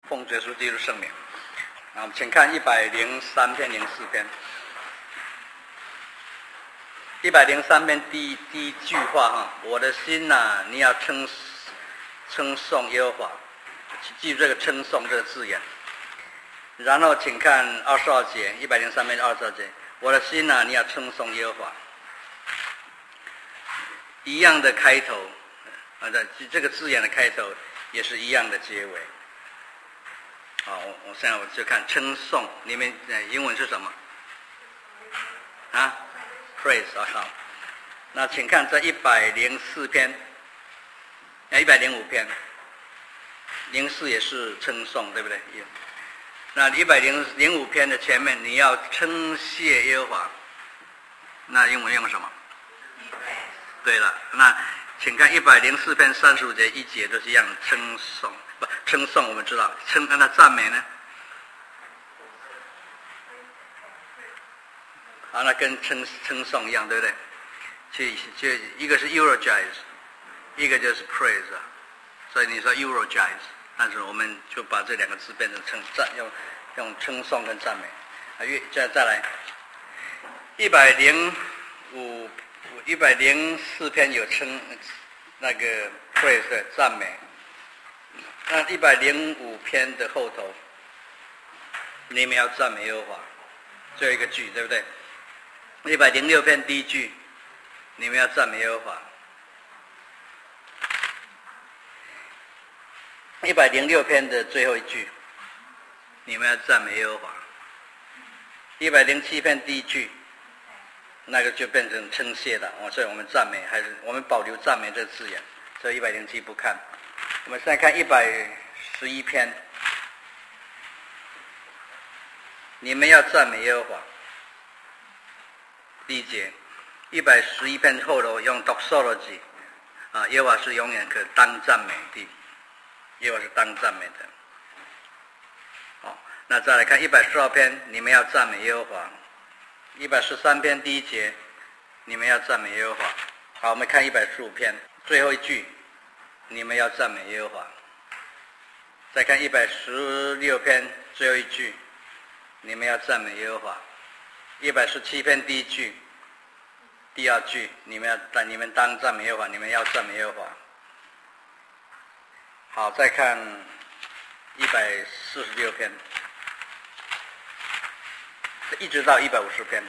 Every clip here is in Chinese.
奉耶稣基督圣名。我们请看103篇、04篇。103篇第一句话哈，我的心呐、你要称颂耶和华，记住这个称颂这个字眼。然后请看22节，103篇22节，我的心呐、你要称颂耶和华。一样的开头，这个字眼的开头也是一样的结尾。好，我现在就看称颂里面英文是什么啊 ？Praise 好。那请看这104篇，105篇，04也是称颂，对不对？那105篇的前面你要称谢耶和华，那英文用什么？对了，那请看104篇35节1节都是一样称颂。称颂我们知道，那赞美呢？好，那跟称颂一样，对不对？就一个是 eulogize， 一个就是 praise 啊。所以你说 eulogize， 但是我们就把这两个字变成用称颂跟赞美。再来104篇有称那个 praise 的赞美。那105篇的后头，你们要赞美耶和华，最后一个句，对不对？106篇第一句，你们要赞美耶和华。106篇的最后一句，你们要赞美耶和华。107篇第一句，那个就变成称谢了，所以我们赞美还是我们保留赞美这个字眼，所以107不看。我们现在看111篇，你们要赞美耶和华。第一节，111篇后头用 doxology， 耶和华是永远可当赞美的，耶和华是当赞美的。好，那再来看112篇，你们要赞美耶和华。113篇第一节，你们要赞美耶和华。好，我们看115篇最后一句。你们要赞美耶和华。再看116篇最后一句，你们要赞美耶和华。117篇第一句、第二句，你们当赞美耶和华，你们要赞美耶和华。好，再看146篇，一直到150篇。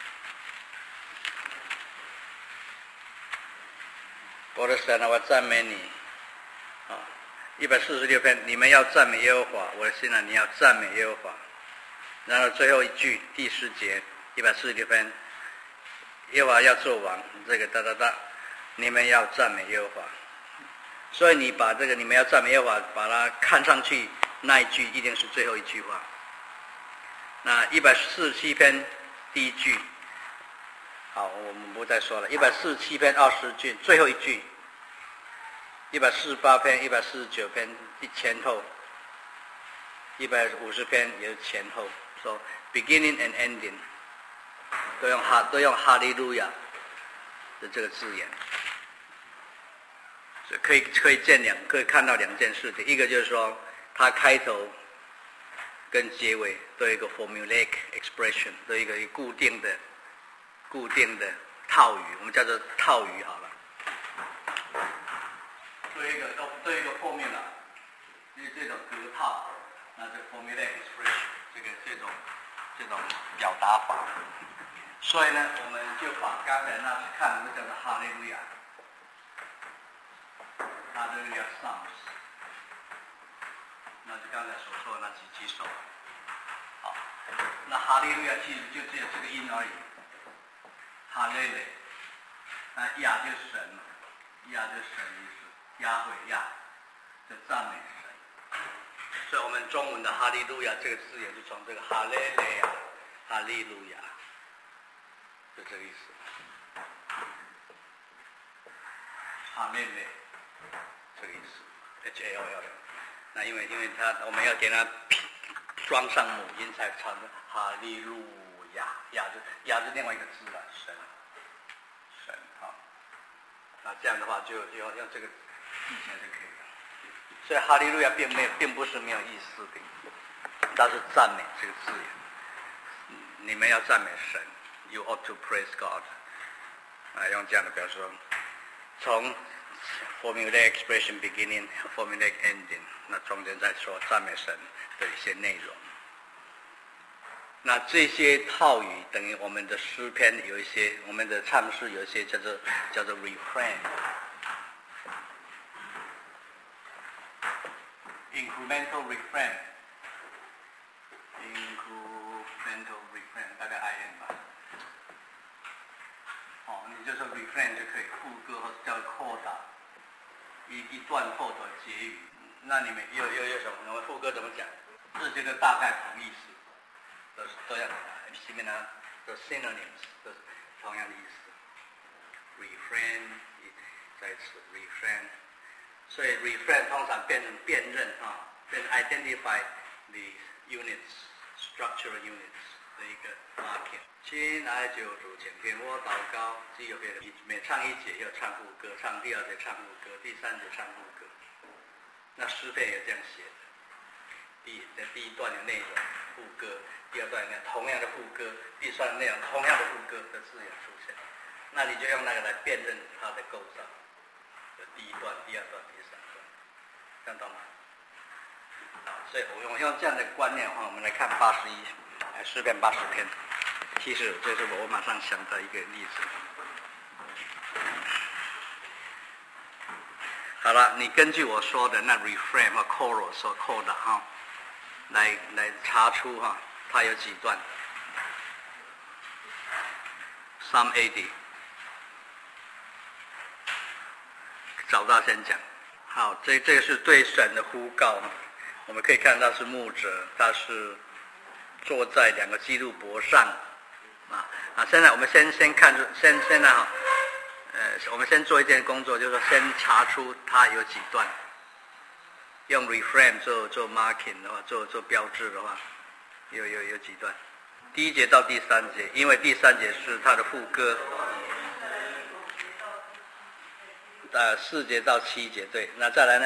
我的神啊，我赞美你。146篇，你们要赞美耶和华，我的心啊，你要赞美耶和华。然后最后一句第10节，146篇，耶和华要做王，这个你们要赞美耶和华。所以你把这个你们要赞美耶和华，把它看上去那一句一定是最后一句话。那147篇第一句，好，我们不再说了。147篇20句最后一句。148篇、149篇前后，150篇也是前后，说 beginning and ending 都用哈利路亚的这个字眼，所以可以看到两件事情，一个就是说它开头跟结尾都有一个 formulaic expression， 都有一个固定的套语，我们叫做套语好了。对一个 formula， 这种格套，那这 formulaic expression， 这种表达法。所以呢，我们就把刚才那看的叫做哈利路亚，哈利路亚 Psalms， 那就刚才所说的那几首。好，那哈利路亚其实就只有这个音而已，哈利路亚，那亚就是神嘛，亚就是神的意思。亚会亚，就赞美神。所以我们中文的哈利路亚这个字也是从这个哈利路亚，哈利路亚，就这个意思。哈利路亚，这个意思 ，HALL。那因为我们要给它装上母音才唱的哈利路亚，亚就另外一个字了，神那这样的话就用这个。以前就可以了， 所以哈利路亚并不是没有意思的，它是赞美这个字眼。你们要赞美神 ，You ought to praise God。用这样的表示，从 formulaic expression beginning formulaic ending， 那中间再说赞美神的一些内容。那这些套语等于我们的诗篇有一些，我们的唱诗有一些叫做 refrain。incremental refrain，incremental refrain 大概 IN 吧。你就说 refrain 就可以，副歌或者叫 coda， 一段后的结语。那你们又什么？我们副歌怎么讲？这些都大概同意思，都要前面呢的 synonyms 都是同样的意思。refrain 再一次 refrain。所以 refrain 通常变成辨认变 identify the units structural units 的一个 marking。亲爱救主，请听我祷告。只有别的每唱一节要唱副歌，唱第二节唱副歌，第三节唱副歌。那诗篇也这样写的。第一段的内容副歌，第二段同样的副歌，第三段内容同样的副歌的字眼出现。那你就用那个来辨认它的构造。第一段、第二段、第三段，这样懂吗？所以我用这样的观念的话，我们来看81诗篇80篇。其实这是我马上想到一个例子。好了，你根据我说的那 refrain 和 chorus 和 coda 来查出它有几段。Psalm 80。找到先讲。好，这个是对神的呼告。我们可以看到是牧者，他是坐在两个基路伯上。现在我们先看出，现在我们先做一件工作，就是说先查出它有几段。用 refrain 做 marking 的话，做标志的话，有几段。第一节到第三节，因为第三节是它的副歌。4节到7节，对，那再来呢？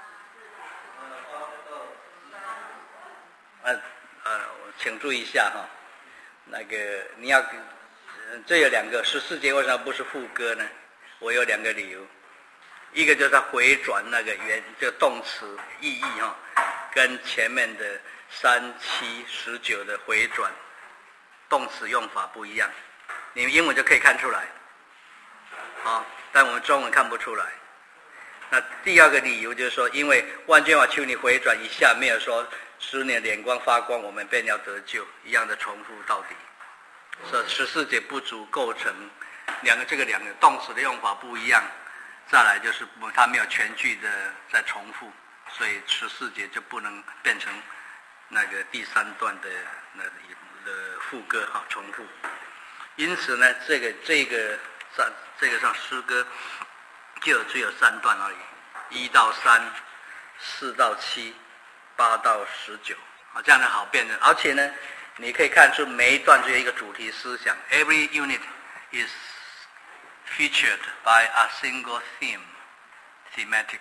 请注意一下那个你要，这有两个14节为什么不是副歌呢？我有两个理由，一个就是它回转那个这个动词意义跟前面的3、7、19的回转动词用法不一样，你们英文就可以看出来，但我们中文看不出来。那第二个理由就是说，因为万军瓦求你回转一下，没有说使你的脸光发光，我们便要得救，一样的重复到底。所以14节不足构成两个动词的用法不一样，再来就是它没有全句的在重复，所以14节就不能变成那个第3段的副歌重复。因此呢，这个上诗歌只有3段而已，1到3、4到7、8到19，这样的好辨认。而且呢，你可以看出每一段只有一个主题思想 ，Every unit is featured by a single thematic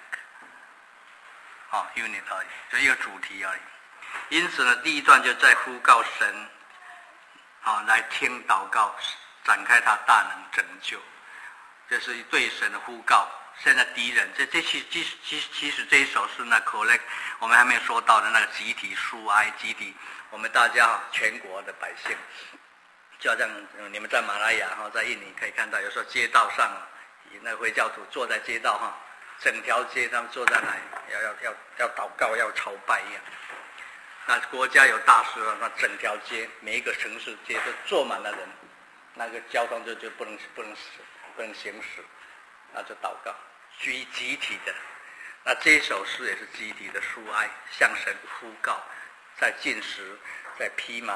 unit 而已，就一个主题而已。因此呢，第一段就在呼告神，来听祷告，展开他大能拯救。这是对神的呼告。现在敌人，其实这一首是那 collect， 我们还没有说到的那个集体抒哀，集体我们大家全国的百姓，就好像你们在马来亚在印尼可以看到，有时候街道上那回教徒坐在街道整条街他们坐在那里要祷告要朝拜一样。那国家有大事那整条街每一个城市街都坐满了人，那个交通就不能行驶，那就祷告，集体的。那这一首诗也是集体的抒哀，向神呼告，在禁食，在披麻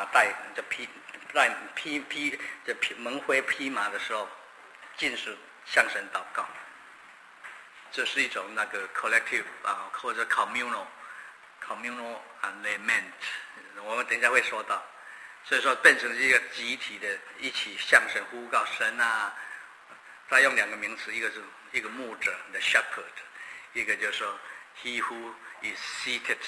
蒙灰披麻的时候，禁食向神祷告。这是一种那个 collective 或者 communal lament， 我们等一下会说到。所以说变成一个集体的，一起向神呼告神啊。再用两个名词，一个牧者 the shepherd， 一个就是说 he who is seated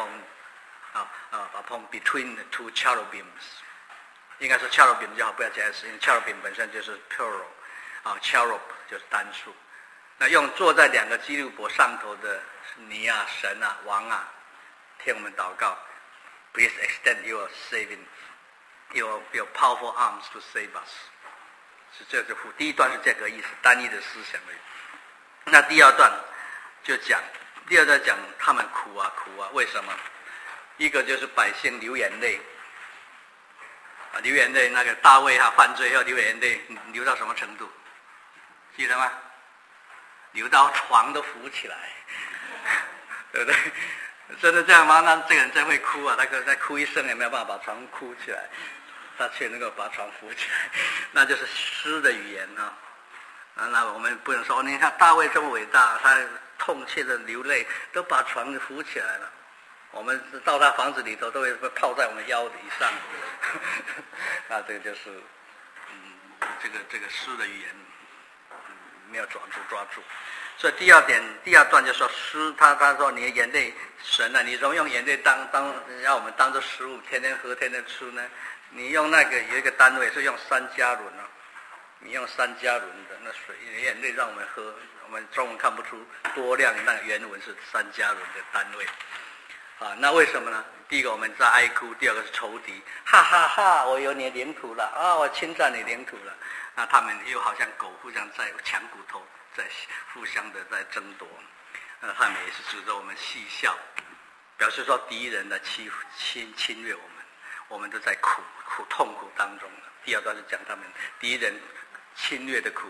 upon between the two cherubims。应该说 cherubim 就好，不要加 s， 因为 cherubim 本身就是 plural，cherub 就是单数。那用坐在两个基路伯上头的你啊、神啊、王啊，听我们祷告 ，Please extend your powerful arms to save us。是这个第一段是这个意思，单一的思想而已。那第二段讲他们苦啊，为什么？一个就是百姓流眼泪。流眼泪，那个大卫他犯罪后流眼泪，流到什么程度？记得吗？流到床都浮起来，对不对？真的这样吗？那这个人真会哭啊！他可能再哭一声也没有办法把床哭起来，他却能够把床扶起来，那就是诗的语言啊！那我们不能说，你看大卫这么伟大，他痛切的流泪，都把床扶起来了。我们到他房子里头都会泡在我们腰以上，那这个就是，这个诗的语言没有抓住。所以第二段就说诗，他说你的眼泪，神啊，你怎么用眼泪让我们当做食物，天天喝，天天吃呢？你用那个有一个单位是用3加仑啊，你用3加仑的那水眼泪让我们喝，我们中文看不出多量，那个原文是3加仑的单位。那为什么呢？第一个我们在哀哭，第二个是仇敌，哈哈哈，我有你的领土了啊，我侵占你领土了。那他们又好像狗互相在抢骨头，在互相的在争夺。他们也是指着我们戏笑，表示说敌人的侵略我们都在痛苦当中。第二段是讲他们敌人侵略的苦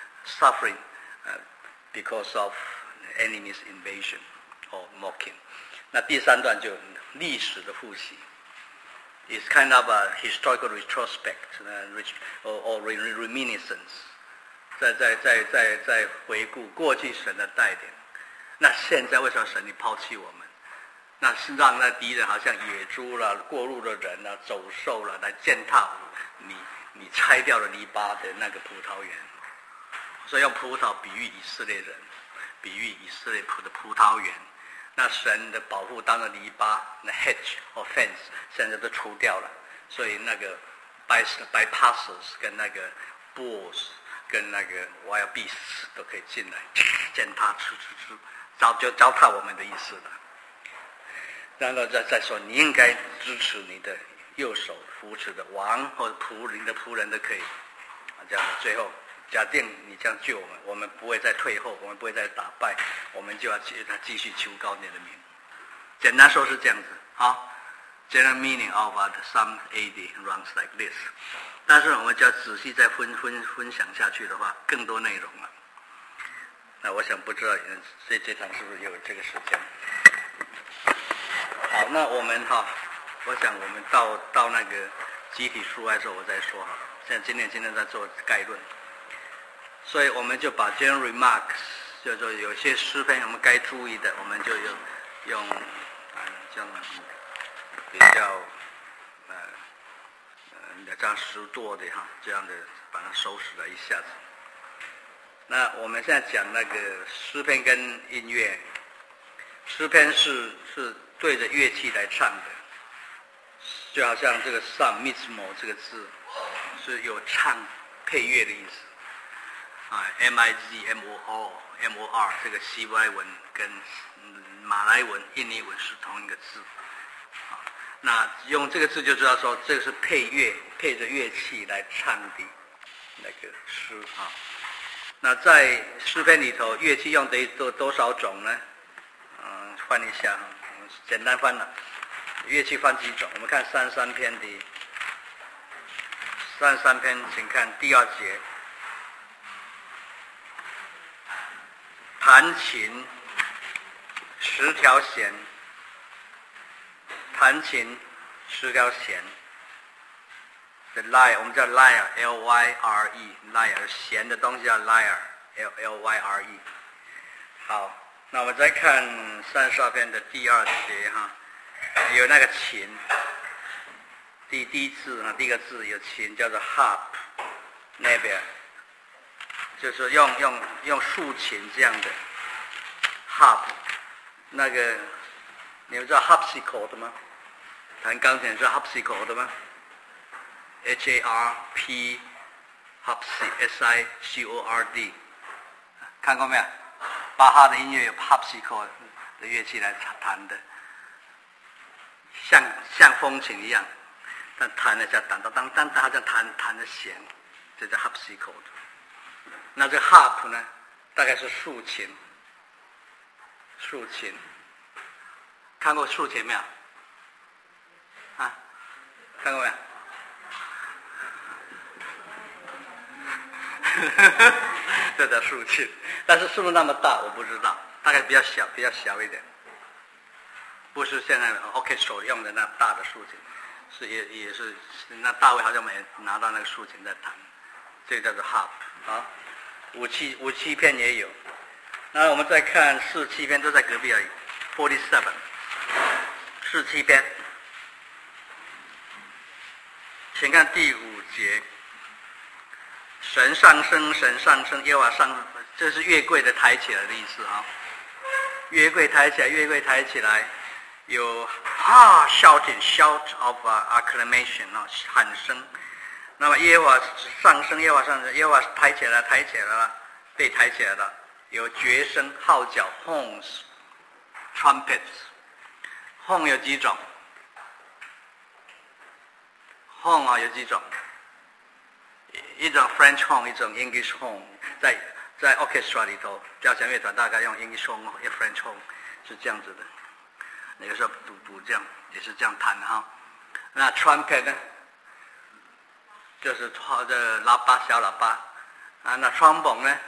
，suffering，because of enemy's invasion or mocking。那第三段就历史的复习 ，is kind of a historical retrospect or reminiscence， 在回顾过去神的带领。那现在为什么神你抛弃我们？那是让那敌人好像野猪了、过路的人了、走兽了来践踏你拆掉了篱笆的那个葡萄园，所以用葡萄比喻以色列人，比喻以色列的葡萄园。那神的保护当了篱笆，那 hedge 或 fence 现在都除掉了，所以那个 bypassers 跟那个 bulls 跟那个 wild beasts 都可以进来践踏吃，糟蹋我们的意思了。然后再说，你应该支持你的右手扶持的王或者你的仆人都可以。这样最后假定你这样救我们不会再退后，我们不会再打败，我们就要继续求告你的名。简单说是这样子啊。General meaning of Psalm 80 runs like this。但是我们就要仔细再分享下去的话，更多内容了。那我想不知道这场是不是有这个时间？好，那我们我想我们到那个集体出来的时候我再说好了。现在今天在做概论。所以我们就把 general remarks， 就是说有些诗篇我们该注意的，我们就用这样比较这样实多的这样的把它收拾了一下子。那我们现在讲那个诗篇跟音乐，诗篇是对着乐器来唱的，就好像这个 psalm mismo 这个字是有唱配乐的意思。MIZMOR 这个希伯来文跟马来文、印尼文是同一个字。那用这个字就知道说，这个是配着乐器来唱的那个诗啊。那在诗篇里头，乐器用的多少种呢？翻一下，简单翻了。乐器分几种？我们看33篇的33篇，请看第2节。弹琴10条弦，弹琴10条弦。The lyre 我们叫 lyre L-Y-R-E lyre 弦的东西叫 lyre L-Y-R-E。好，那我们再看32篇的第2节有那个琴，第一字第一个字有琴，叫做 harp nebia。就是用竖琴这样的 harp， 那个你们知道 harpsichord 吗？弹钢琴是 harpsichord 吗 ？H-A-R-P S-I-C-O-R-D 看过没有？巴哈的音乐有 harpsichord 的乐器来弹的，像风琴一样，但弹的像当当当当，好像弹的弦，这叫 harpsichord。那这个 harp 呢，大概是竖琴。竖琴，看过竖琴没有？啊，看过没有？这叫竖琴，但是是不是那么大我不知道，大概比较小一点，不是现在 orchestra 用的那大的竖琴，是也是那大卫好像没拿到那个竖琴在弹，这个叫做 harp 啊。武器片也有。那我们再看4-7篇都在隔壁而已 ，47， 4-7篇，请看第5节，神上升，神上升，耶和华上升，这是月桂的抬起来的意思啊。月桂抬起来，月桂抬起来，有shout of acclamation 啊，喊声。那么耶和华上升，耶和华上升，耶和华抬起来了，被抬起来了。有角声、号角 horns、trumpets。horn 有几种 ？horn 啊有几种？一种 French horn， 一种 English horn。在 orchestra 里头，交响乐团大概用 English horn、French horn 是这样子的。有时候补这样，也是这样弹的哈。那 trumpet 呢，就是这喇叭、小喇叭啊。那 trombone 呢？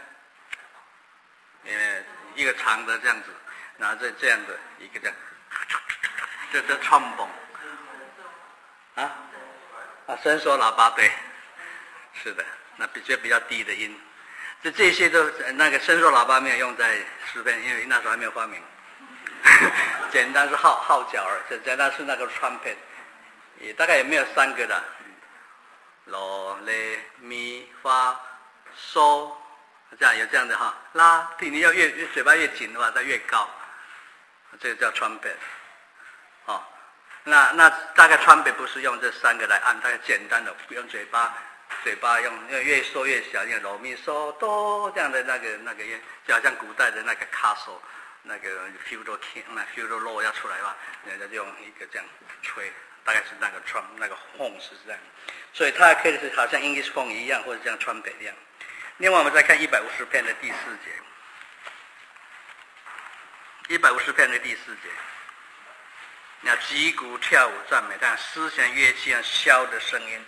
一个长的这样子，然后这样的一个这样，这trombone啊，伸缩喇叭对，是的，那比较低的音，这些都那个伸缩喇叭没有用在诗篇，因为那时候还没有发明，简单是号角儿，简单是那个 trumpet， 也大概也没有3个的，哆来咪发嗦。这样有这样的哈，拉，你要越嘴巴越紧的话，它越高，这个叫 trumpet， 哦，那大概 trumpet 不是用这3个来按，大概简单的不用嘴巴用越缩越小，因为哆咪嗦哆这样的那个就好像古代的那个 castle 那个 feudal king 那 feudal law 要出来吧，人家就用一个这样吹，大概是那个 trump 那个 horn 是这样，所以它可以是好像 English horn 一样，或者像 trumpet 一样。另外，我们再看150篇的第4节。150篇的第4节，那击鼓跳舞赞美，但丝弦乐器像箫的声音。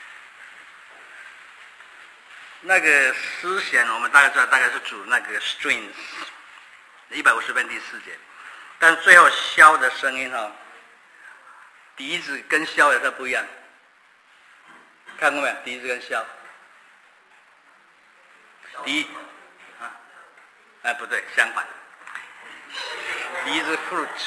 那个丝弦，我们大概知道，大概是指那个 strings。150篇第4节，但是最后箫的声音哈，笛子跟箫有它不一样，看过没有？笛子跟箫。不对，相反。笛子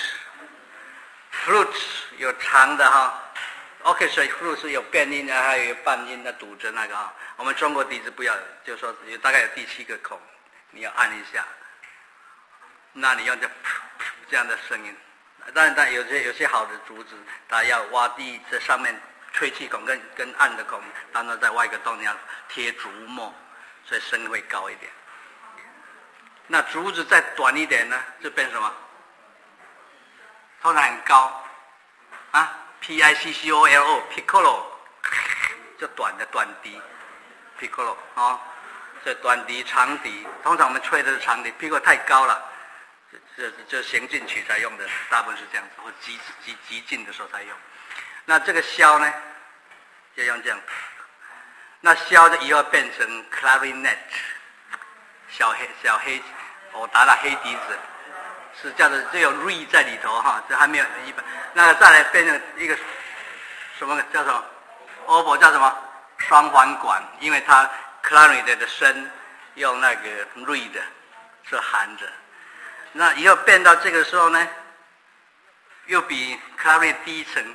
flute 有长的哈 ，orchestra flute 是有变音的，还有半音的堵着那个哈。我们中国笛子不要，就是说大概有第7个孔，你要按一下，那你用这样的声音。但有些好的竹子，它要挖地这上面吹气孔跟按的孔，然后再挖一个洞，你要贴竹末。所以声音会高一点。那竹子再短一点呢，就变什么？通常很高啊 ，piccolo piccolo 就短的短笛 ，piccolo 啊，所以短笛、长笛，通常我们吹的是长笛 ，piccolo 太高了，这行进曲才用的，大部分是这样子，或极进的时候才用。那这个箫呢，就用这样。那箫的以后变成 clarinet， 小黑，我打了黑笛子，是叫做这有 re 在里头哈，这还没有一般。那再来变成一个什么叫什么 oboe 叫什么双簧管，因为它 clarinet 的声用那个 re 的是含着。那以后变到这个时候呢，又比 clarinet 低一层，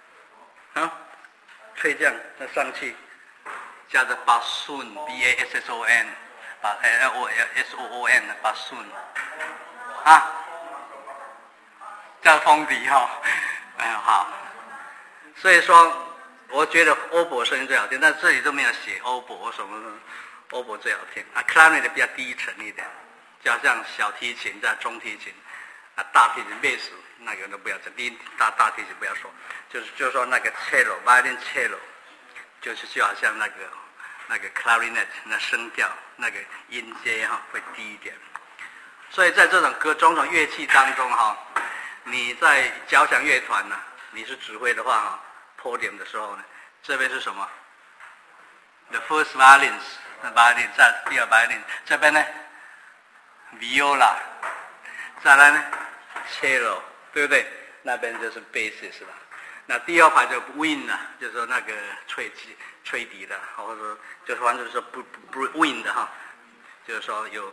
吹这样，那上去。叫做 bassoon bassoon bassoon 啊， 叫风笛哈，好。所以说，我觉得欧博声音最好听，但这里都没有写欧博什么的，欧博最好听。clarinet 比较低沉一点，就好像小提琴加中提琴，大提琴贝斯那个都不要讲，大提琴不要说，就是说那个 violin cello， 就好像那个 clarinet 那声调那个音阶会低一点。所以在这种种种乐器当中你在交响乐团你是指挥的话podium 的时候呢，这边是什么 ？The first violins， violin 在第二 violin， 这边呢 viola， 再来呢 cello， 对不对？那边就是 bass 了。那第二排就 wind 就是说那个吹笛的，或者说就是反正说不 wind 就是说有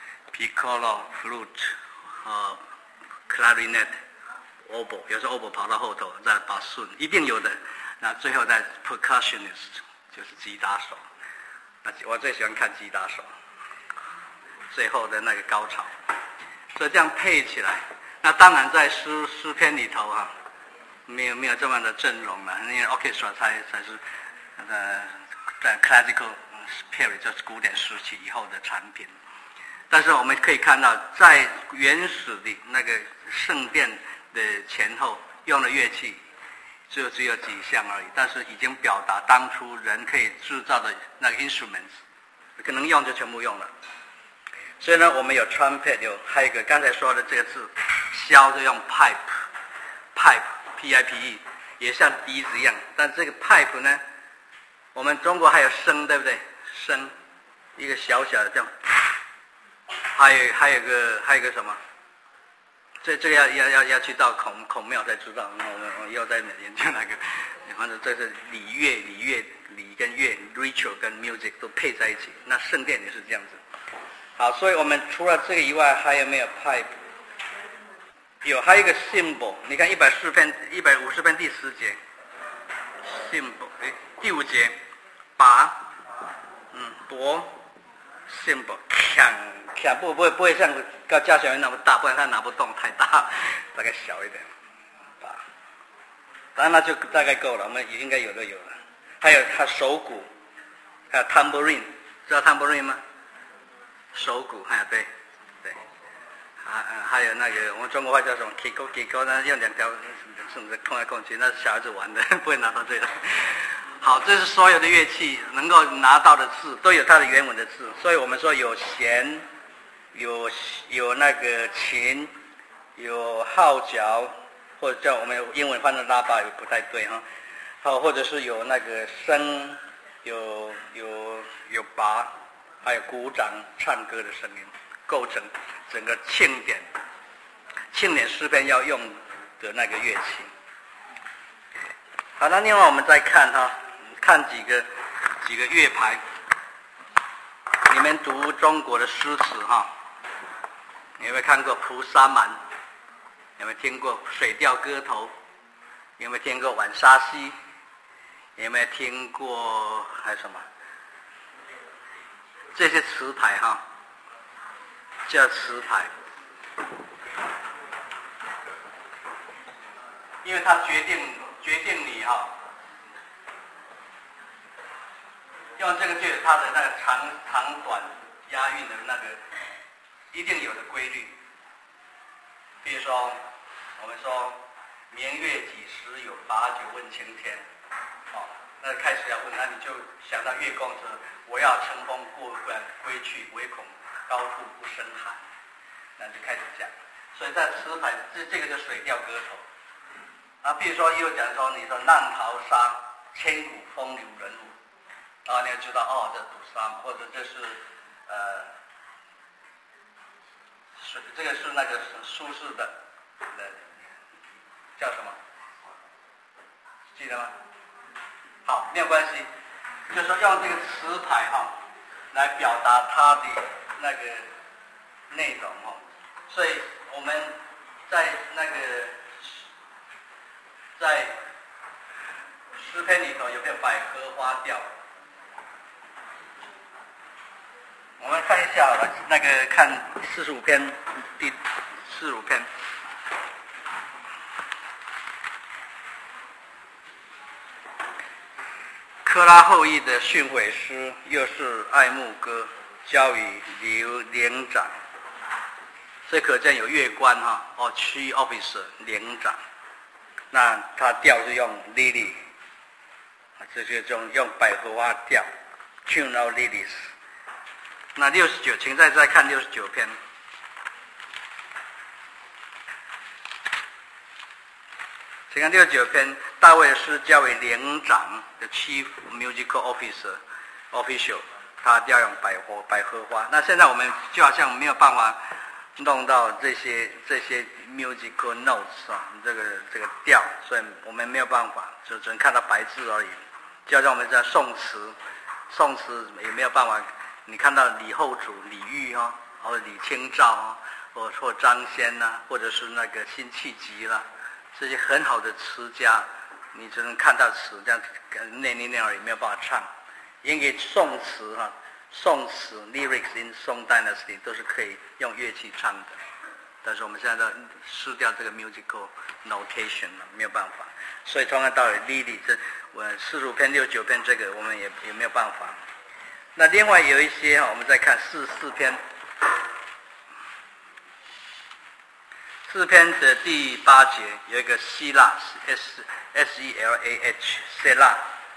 piccolo、flute clarinet。oboe 有时候 oboe 跑到后头，再bassoon一定有的。那最后再 percussionist 就是吉他手。那我最喜欢看吉他手，最后的那个高潮。所以这样配起来，那当然在诗篇里头没有这么的阵容了，因为 orchestra 才是在 classical period 就是古典时期以后的产品。但是我们可以看到，在原始的那个圣殿的前后用的乐器只有几项而已，但是已经表达当初人可以制造的那个 instruments， 可能用就全部用了。所以呢，我们有 trumpet， 还有一个刚才说的这个字，箫就用 pipe， 也像笛子一样，但这个 pipe 呢，我们中国还有笙，对不对？笙，一个小小的这样，还有一个什么？这个要去到孔庙才知道，我以后再研究那个。反正这是礼跟乐 ritual 跟 music 都配在一起。那圣殿也是这样子。好，所以我们除了这个以外，还有没有 pipe？ 有，还有一个 symbol。你看150篇第10节 symbol， 第5节拔，夺 symbol， 锵不会像交响乐那么大，不然它拿不动，太大，大概小一点。当然那就大概够了，我们应该有了。还有它手鼓，还有 tambourine， 知道 tambourine 吗？手鼓，对，还有那个我们中国话叫什么 kiko， 那用2条绳子控来控去，那是小孩子玩的，不会拿到这个。好，这是所有的乐器能够拿到的字，都有它的原文的字，所以我们说有弦，有那个琴，有号角，或者叫我们英文翻成喇叭也不太对好，或者是有那个笙，有拔，还有鼓掌唱歌的声音，构成整个庆典诗篇要用的那个乐器。好，那另外我们再看几个乐牌，你们读中国的诗词你有没有看过《菩萨蛮》？有没有听过《水调歌头》？有没有听过《晚沙溪》？有没有听过还有什么？这些词牌叫词牌，因为它决定你用这个就有它的那个长短押韵的那个一定有的规律。比如说我们说明月几时有，把酒问青天，那开始要问，那你就想到月宫说我要乘风过关归去，唯恐高处不胜寒，那就开始讲。所以在词牌这个就水调歌头。比如说又讲说你说浪淘沙，千古风流人物，你要知道这堵沙，或者这是这个是那个苏轼的叫什么？记得吗？好，没有关系，就是说用这个词牌来表达它的那个内容所以我们在那个在诗篇里头有没有百合花调？我们看一下那个看45篇第45篇。 科拉后裔的训诲师，又是爱慕歌，交与连长。这可见有乐官哈，chief officer 连长。那他调是用 lily， 这些用百合花调 ，Juno lilies。那69，请再看69篇。请看69篇，大卫的诗交为连长的 Chief Musical Official， 他调用百合花。那现在我们就好像没有办法弄到这些 musical notes 啊，这个调，所以我们没有办法，就只能看到白字而已。就像我们在宋词也没有办法，你看到李后主、李煜啊，或者李清照啊，或张先呐，或者是那个辛弃疾啦。这些很好的词家，你只能看到词，这样念而已，没有办法唱。因为宋词lyrics in Song Dynasty 都是可以用乐器唱的，但是我们现在都失掉这个 musical notation 了，没有办法。所以同样道理 ，Lily 45篇、69篇这个我们也没有办法。那另外有一些我们再看44篇。4篇的第8节有一个希腊 S-E-L-A-H 希腊，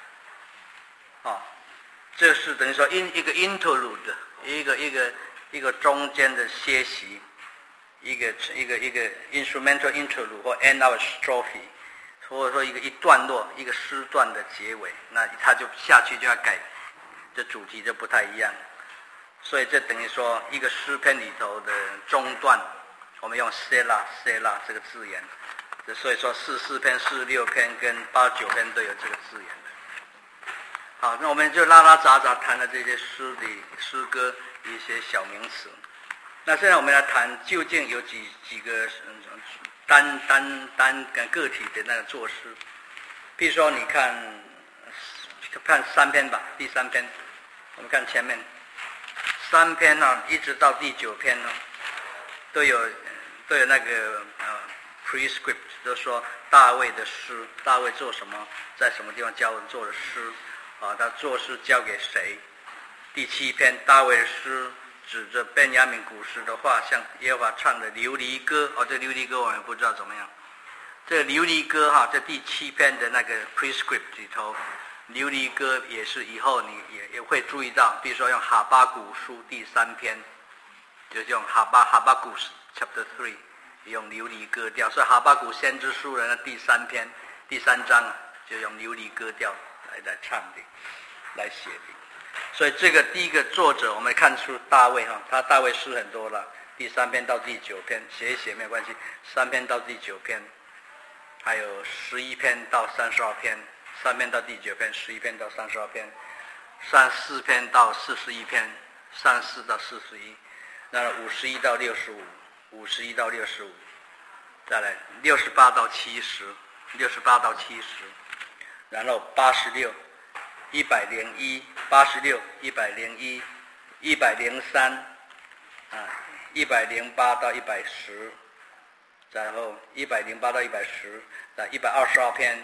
这是等于说一个 interlude， 一个中间的歇息，一个 instrumental interlude 或 end of strophe， 或者说一段落一个诗段的结尾，那它就下去就要改，这主题就不太一样，所以这等于说一个诗篇里头的中段。我们用 Selah 这个字眼，所以说44篇、46篇跟89篇都有这个字眼的。好，那我们就拉杂谈了这些诗歌一些小名词。那现在我们来谈究竟有几个单个体的那个作诗。比如说你看3篇吧，第3篇，我们看前面3篇呢，一直到第9篇呢，都有那个prescript， 就是说大卫的诗，大卫做什么，在什么地方做的诗他作诗交给谁？第7篇，大卫的诗指着便雅悯古时的话，向耶和华唱的流离歌。这流离歌我们不知道怎么样。这个流离歌在第7篇的那个 prescript 里头，流离歌也是以后你也会注意到，比如说用哈巴谷书第3篇，就用哈巴谷 Chapter 3， 用流离歌调，所以哈巴谷先知书的第3篇、第3章就用流离歌调来唱的，来写的。所以这个第一个作者，我们看出大卫他大卫诗很多了，第3篇到第9篇写一写没有关系，3篇到第9篇，还有11篇到32篇，3篇到第9篇，11篇到32篇，34篇到41篇，34到41，那51到65，51到65，再来68到70，68到70，然后86、101、86、101、103，108到110，然后108到110，在122篇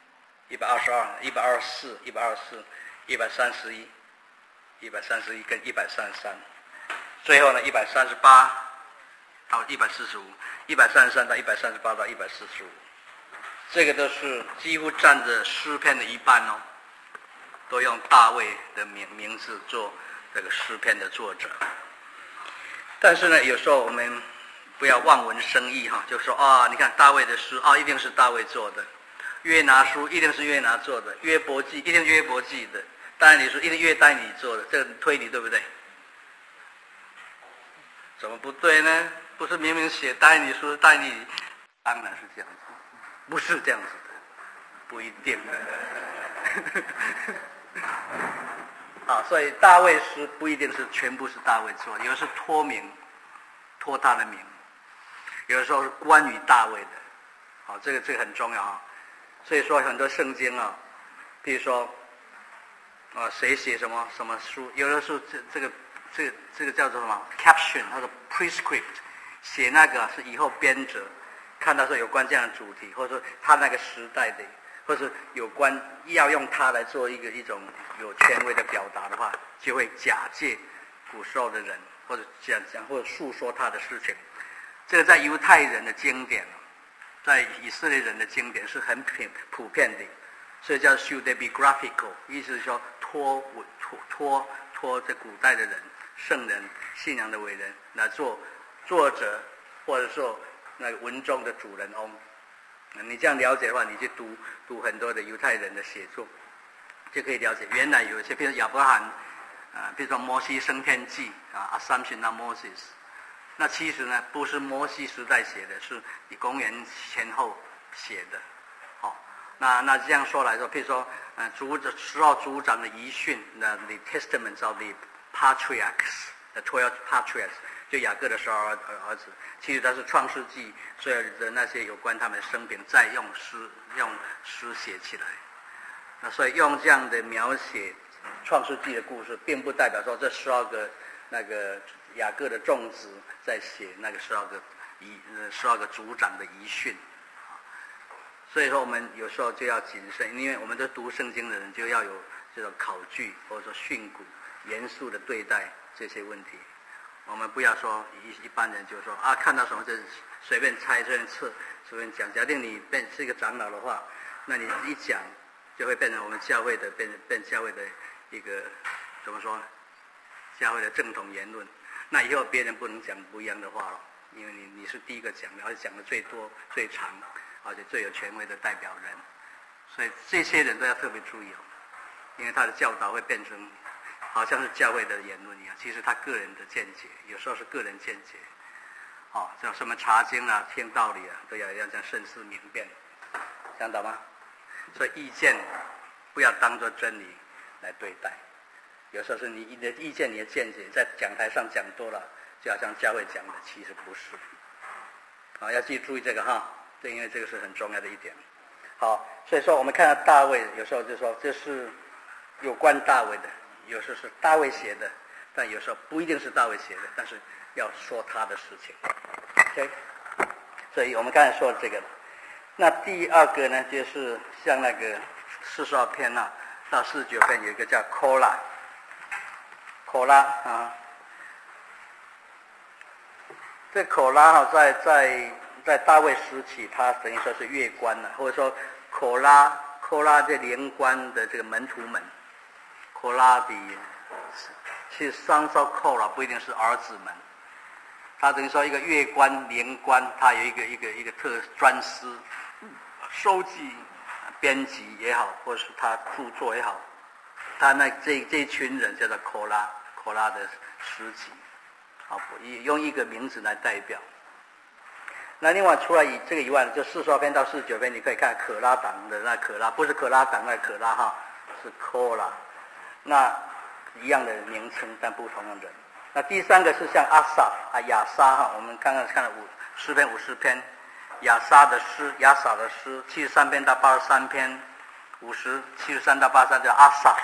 ，122、124、124、131跟133，最后呢138到145，133到138到145，这个都是几乎占着诗篇的一半都用大卫的名字做这个诗篇的作者。但是呢，有时候我们不要望文生义就说你看大卫的诗一定是大卫做的，约拿书一定是约拿做的，约伯记一定是约伯记的，但你说一定约但以理做的，这个推理对不对？怎么不对呢？不是明明写但以理书，但以理当然是这样子，不是这样子的，不一定所以大卫诗不一定是全部是大卫做的，有的是托他的名，有的时候是关于大卫的，这个很重要所以说很多圣经比如说谁写什么书，有的时候这个叫做什么 caption 或者 prescript， 写那个是以后编者看到说有关这样的主题，或者说他那个时代的或是有关要用它来做一种有权威的表达的话，就会假借古时候的人，或者讲或者诉说他的事情。这个在犹太人的经典，在以色列人的经典是很普遍的，所以叫 pseudepigraphical， 意思是说托这古代的人、圣人、信仰的伟人来做作者，或者说那个文中的主人翁。你这样了解的话，你去读很多的犹太人的写作，就可以了解原来有一些，比如亚伯拉罕比如说摩西升天记Assumption of Moses， 那其实呢不是摩西时代写的，是以公元前后写的。那这样说来说，譬如说10号族长的遗训，the testaments of the patriarchs，the 12 patriarchs， 就雅各的12儿子，其实他是创世纪所有的那些有关他们的生平，再用诗写起来。那所以用这样的描写创世纪的故事，并不代表说这12个那个雅各的众子在写那个12个族长的遗训。所以说我们有时候就要谨慎，因为我们都读圣经的人就要有这种考据或者说训诂，严肃的对待这些问题。我们不要说一般人就说看到什么就随便猜、随便测、随便讲。假定你是一个长老的话，那你一讲就会变成我们教会的变教会的一个怎么说？教会的正统言论。那以后别人不能讲不一样的话了，因为你是第一个讲的，而且讲的最多、最长，而且最有权威的代表人。所以这些人都要特别注意因为他的教导会变成好像是教会的言论一样，其实他个人的见解，有时候是个人见解。像什么查经听道理都要这样慎思明辨，讲懂吗？所以意见不要当作真理来对待。有时候是你的意见、你的见解，在讲台上讲多了，就好像教会讲的，其实不是。要记注意这个对，因为这个是很重要的一点。好，所以说我们看到大卫，有时候就说这是有关大卫的，有时候是大卫写的，但有时候不一定是大卫写的，但是要说他的事情。OK， 所以我们刚才说这个。那第二个呢，就是像那个42篇到49篇有一个叫 Korah 这 Korah 在大卫时期，他等于说是月官或者说Korah这连官的这个门徒们，Korah其实 Sons of Korah不一定是儿子们，他等于说一个月官连官，他有一个专司收集、编辑也好，或是他著作也好，他这一群人叫做 Korah 的诗集，用一个名字来代表。那另外除了这个以外，就42篇到49篇，你可以看可拉党的那可拉，不是可拉党那可拉是 Korah， 那一样的名称但不同的人。那第三个是像亚萨我们刚刚看了诗篇50篇，亚萨的诗73篇到83篇73到83叫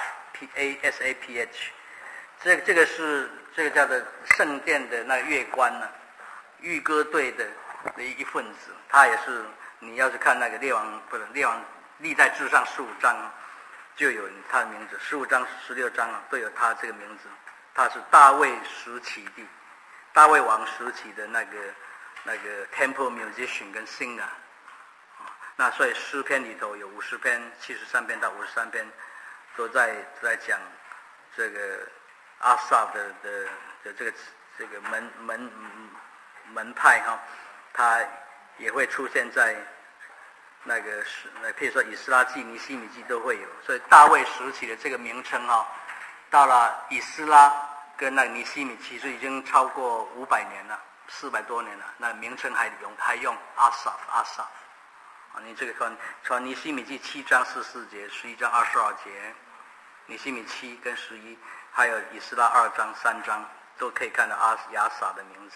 ASAPH， 这个叫做圣殿的那乐官御歌队的一份子，他也是你要是看那个列王历代志上15章就有他的名字，15章16章都有他这个名字。他是大卫时期的大卫王时期的那个 temple musician 跟 singer， 那所以诗篇里头有50篇73篇到53篇都在讲这个阿萨的这个门派他也会出现在那个譬如说以斯拉记、尼希米记都会有，所以大卫时期的这个名称到了以斯拉跟那个尼希米其实已经超过500年了，400多年了，那名称还用阿萨你这个从尼希米记7章14节、11章22节，尼希米7跟11，还有以斯拉2章3章都可以看到亚萨的名字。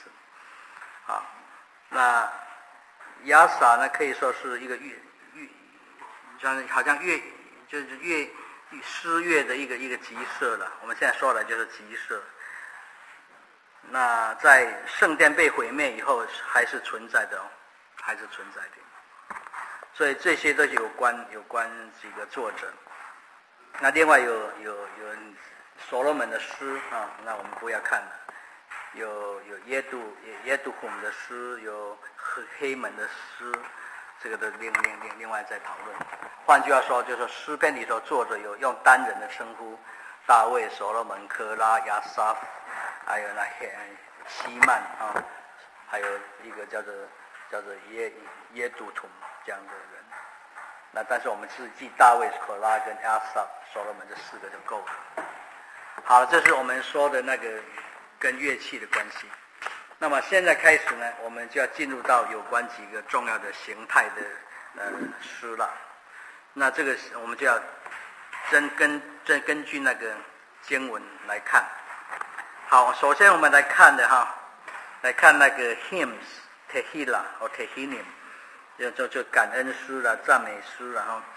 那亚萨呢，可以说是一个好像就是诗乐的一个集社了。我们现在说的就是集社。那在圣殿被毁灭以后，还是存在的所以这些都有关几个作者。那另外有所罗门的诗啊，那我们不要看了。有耶杜虎的诗，有黑门的诗，这个都另外再讨论。换句话说，就是说诗篇里头作者有用单人的称呼，大卫、所罗门、科拉、亚萨夫，还有那希曼啊，还有一个叫做耶杜图这样的人。那但是我们是记大卫、科拉跟亚萨、所罗门这4个就够了。好了，这是我们说的那个跟乐器的关系。那么现在开始呢，我们就要进入到有关几个重要的形态的诗了。那这个我们就要根据那个经文来看。好，首先我们来看的来看那个 hymns、tehillah 或 tehillim， 就感恩诗啦、赞美诗啦哈。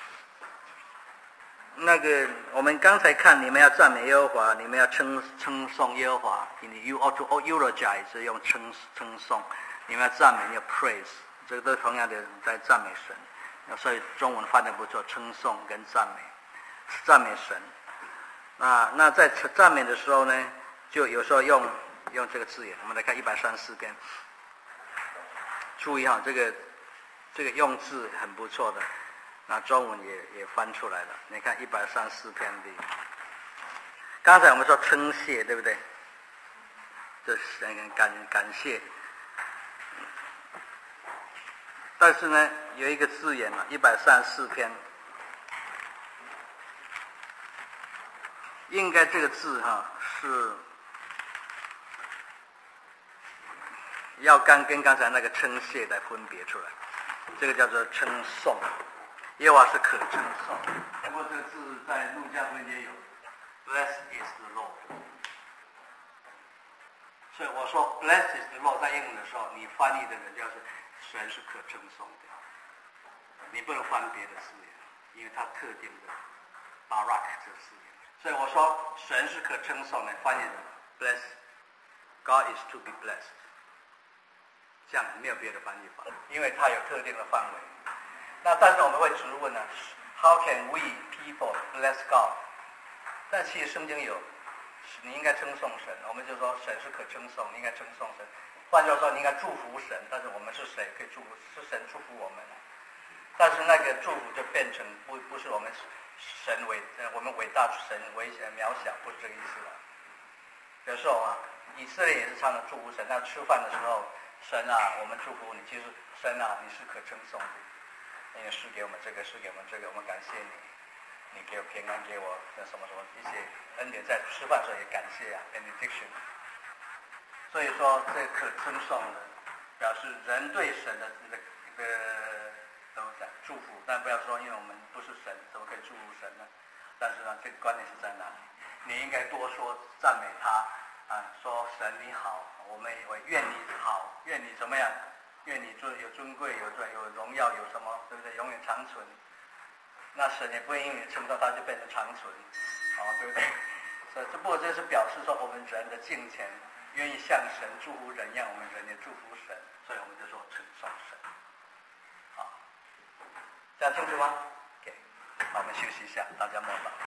那个我们刚才看，你们要赞美耶和华，你们要称颂耶和华。You ought to eulogize 是用称颂，你们要赞美，你要 praise， 这个都同样的在赞美神。所以中文翻得不错，称颂跟赞美神。那在赞美的时候呢，就有时候用这个字眼。我们来看134篇，注意这个用字很不错的。那中文也翻出来了，你看134篇里，刚才我们说称谢，对不对？就是感谢。但是呢，有一个字眼134篇，应该这个字是要跟刚才那个称谢来分别出来，这个叫做称颂。耶和华是可称颂，不过这个字在路加福音也有 ，Blessed is the Lord。所以我说 Blessed is the Lord 在英文的时候，你翻译的人就是神是可称颂的，你不能翻别的字眼，因为它特定的 Barak 这个字眼。所以我说神是可称颂的，翻译的 Blessed God is to be blessed， 这样没有别的翻译法，因为它有特定的范围。那但是我们会直问呢 ，How can we people bless God？ 但其实圣经有，你应该称颂神，我们就说神是可称颂，你应该称颂神。换句话说，你应该祝福神，但是我们是谁可以祝福？是神祝福我们。但是那个祝福就变成不是我们神我们伟大神渺小，不是这个意思了。有时候以色列也是常常祝福神，那吃饭的时候，神我们祝福你，其实神你是可称颂的。因为是给我们这个，是给我们这个，我们感谢你，你给我平安，给我什么一些恩典，在吃饭的时候也感谢benediction。所以说这可称颂的，表示人对神的怎么讲祝福，但不要说因为我们不是神，怎么可以祝福神呢？但是呢，这个观点是在哪里？你应该多说赞美他说神你好，我愿你好，愿你怎么样？愿你有尊贵，有荣耀，有什么，对不对？永远长存。那神也不会因为称颂它就变成长存，对不对？所以不过这是表示说我们人的敬虔，愿意向神祝福人，让我们人也祝福神，所以我们就说称颂神。好，这样清楚吗 ？OK， 好，我们休息一下，大家默祷。